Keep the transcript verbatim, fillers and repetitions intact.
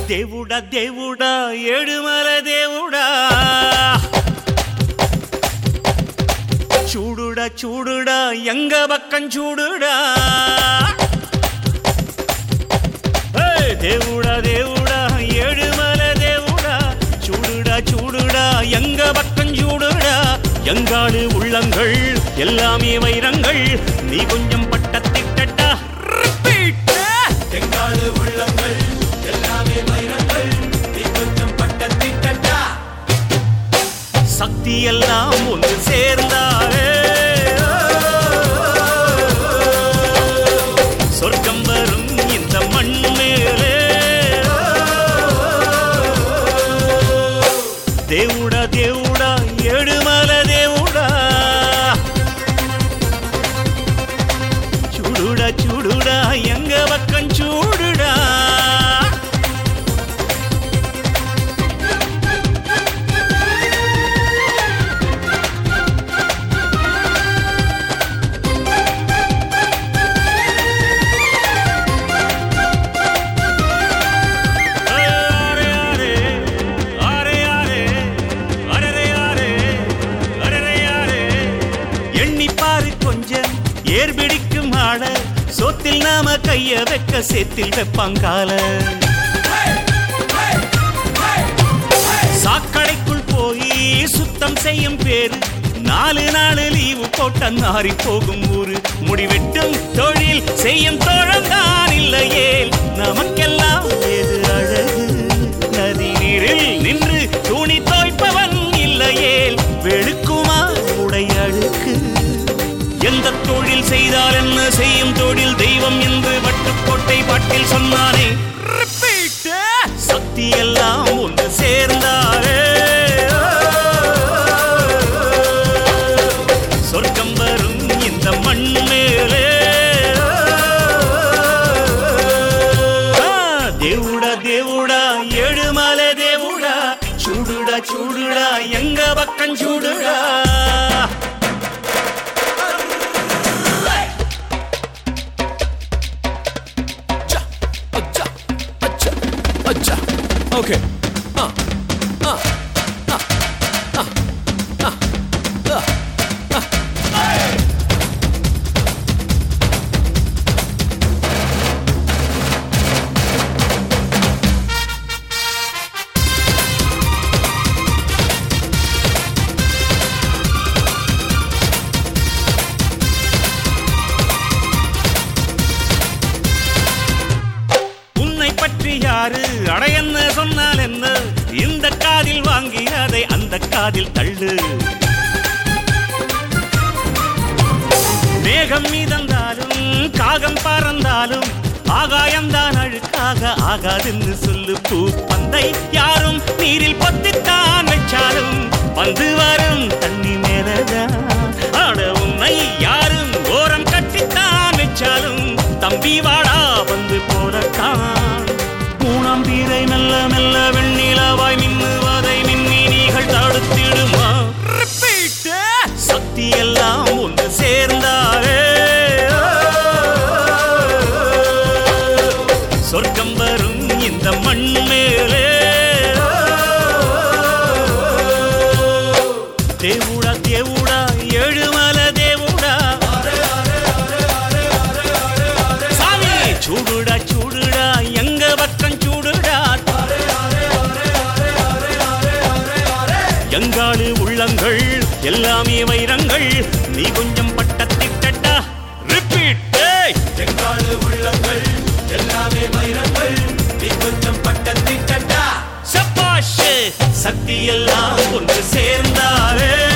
దేవుడా దేవుడా ఏడుమల దేవుడా చూడుడా చూడుడా ఎంగ పక్కం చూడుడా దేవుడా దేవుడా ఏడుమల దేవుడా చూடுடா చూடுடா எங்க பக்கம் சூடுடா எங்காடு உள்ளங்கள் எல்லாமே வைரங்கள் நீ கொஞ்சம் பட்டத்திட்டடா ரிப்பீட் எங்காடு உள்ளங்கள் எல்லாமே வைரங்கள் நீ கொஞ்சம் பட்டத்திட்டடா சக்தி எல்லாம் ஒன்று சேர்ந்தாலே சொர்க்கம் வரும் இந்த மண் மேலே దేవుడా దేవుడా ఏడుమల దేవుడా చూడుడా చూడుడా ఎంగ పక్కం చూడుడా ஏர் பிடிக்கும் ஆள சோத்தில் நாம கைய வைக்க சேத்தில் வெப்பாங்கால சாக்கடைக்குள் போய் சுத்தம் செய்யும் பேரு நாலு நாலு லீவு போட்ட நாரி போகும் ஊரு முடிவெட்டும் தொழில் செய்யும் தோழந்தான் இல்லையே நமக்கெல்லாம் ஏது அழகு நதி நீரில் நின்று துணி தோய்ப்பவன் இல்லையே வெளுக்குமா உடை அழுக்கு எந்த தொழில் செய்தால் என்ன செய்யும் தொழில் தெய்வம் என்று வட்டுக்கோட்டை பாட்டில் சொன்னானே சக்தி எல்லாம் ஒன்று சேர்ந்தாரே சொர்க்கம் வரும் இந்த மண் மேலே தேவுடா தேவுடா ஏழுமல தேவுடா சூடுடா சூடுடா எங்க பக்கம் சூடுடா Okay. Uh. Uh. Uh. Uh. Uh. Uh. Uh. Hey! யாரு அடையன்ன சொன்னால் என்ன இந்த காதில் வாங்கி அதை அந்த காதில் தள்ளு மேகம் மீதந்தாலும் காகம் பறந்தாலும் ஆகாயம்தான் அழுக்காக ஆகாதுன்னு சொல்லு பூ பந்தை யாரும் நீரில் பொத்தித்தான் வச்சாலும் வந்து வரும் தண்ணி மேலதான் ஆட உன்னை யாரும் ஓரம் கட்டித்தான் வச்சாலும் தம்பி வாடா வந்து போறத்தான் மூணாம் பீரை மெல்ல மெல்ல வெண்ணிலவாய் மின்னுவதை மின்மினிகள் தடுத்திடுமா சக்தி எல்லாம் ஒன்று சேர்ந்தாரே சொர்க்கம் வரும் இந்த மண் மேலே தேவுடா தேவுடா ஏழுமல தேவுடா சாமி சூடுடா சூடுடா எங்க பக்கம் சூடுடா எங்காடு உள்ளங்கள் எல்லாமே வைரங்கள் நீ கொஞ்சம் பட்டத்திட்டடா ரிப்பீட் எங்காடு உள்ளங்கள் எல்லாமே வைரங்கள் நீ கொஞ்சம் பட்டத்திட்டடா சப்பாஷ் சக்தி எல்லாம் ஒன்று சேர்ந்தாரே